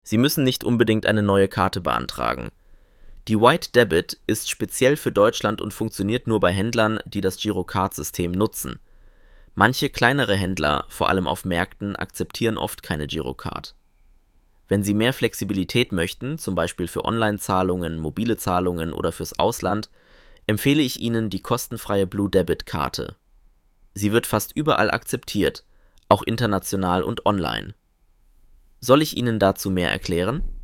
Sie müssen nicht unbedingt eine neue Karte beantragen. Die White Debit ist speziell für Deutschland und funktioniert nur bei Händlern, die das Girocard-System nutzen. Manche kleinere Händler, vor allem auf Märkten, akzeptieren oft keine Girocard. Wenn Sie mehr Flexibilität möchten, zum Beispiel für Online-Zahlungen, mobile Zahlungen oder fürs Ausland, empfehle ich Ihnen die kostenfreie Blue Debit-Karte. Sie wird fast überall akzeptiert, auch international und online. Soll ich Ihnen dazu mehr erklären?